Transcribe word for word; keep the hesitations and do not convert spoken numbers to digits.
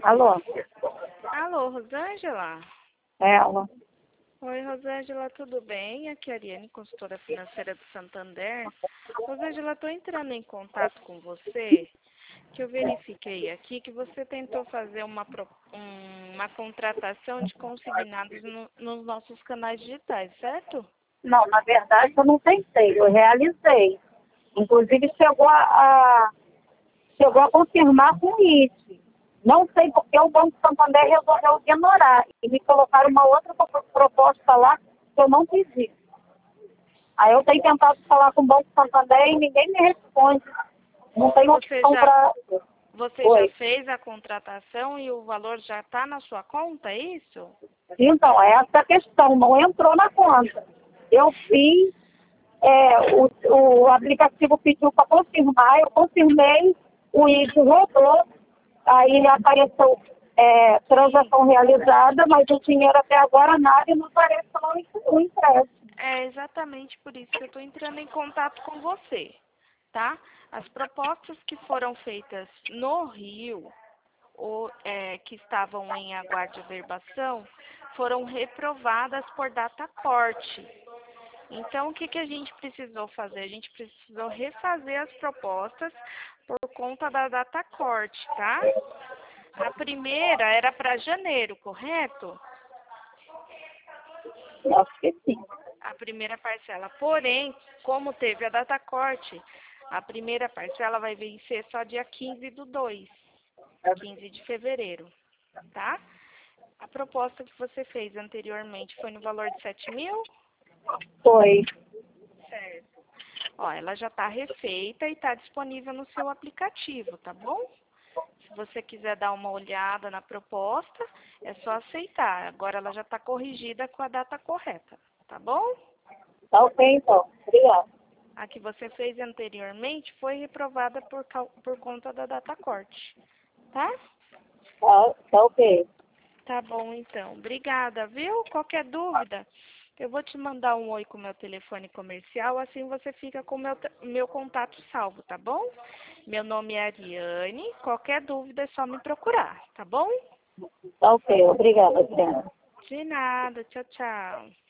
Alô? Alô, Rosângela? Ela. Oi, Rosângela, tudo bem? Aqui é a Ariane, consultora financeira do Santander. Rosângela, estou entrando em contato com você, que eu verifiquei aqui que você tentou fazer uma, pro- um- uma contratação de consignados no- nos nossos canais digitais, certo? Não, na verdade eu não tentei, eu realizei. Inclusive chegou a, a- chegou a confirmar com o I T. Não sei porque o Banco Santander resolveu ignorar e me colocaram uma outra pro- proposta lá que eu não pedi. Aí eu tenho tentado falar com o Banco Santander e ninguém me responde. Não tem Você opção já, para... você já Oi. fez a contratação e o valor já está na sua conta, é isso? Então, essa é a questão, não entrou na conta. Eu fiz, é, o, o aplicativo pediu para confirmar, eu confirmei, o I D rodou, aí apareceu é, transação realizada, mas o dinheiro até agora nada e não apareceu o empréstimo. É exatamente por isso que eu estou entrando em contato com você, tá? As propostas que foram feitas no Rio, ou é, que estavam em aguardo de averbação, foram reprovadas por data corte. Então, o que, que a gente precisou fazer? A gente precisou refazer as propostas por conta da data corte, tá? A primeira era para janeiro, correto? Acho que sim. A primeira parcela. Porém, como teve a data corte, a primeira parcela vai vencer só dia quinze do dois, quinze de fevereiro, tá? A proposta que você fez anteriormente foi no valor de sete mil? Foi. Certo. Ó, ela já está refeita e está disponível no seu aplicativo, tá bom? Se você quiser dar uma olhada na proposta, é só aceitar. Agora ela já está corrigida com a data correta, tá bom? Tá ok, então. Obrigada. A que você fez anteriormente foi reprovada por, cau- por conta da data corte, tá? Tá, tá ok. Tá bom, então. Obrigada, viu? Qualquer dúvida, eu vou te mandar um oi com o meu telefone comercial, assim você fica com o meu, te- meu contato salvo, tá bom? Meu nome é Ariane, qualquer dúvida é só me procurar, tá bom? Tá ok. Obrigada, Adriana. De nada, tchau, tchau.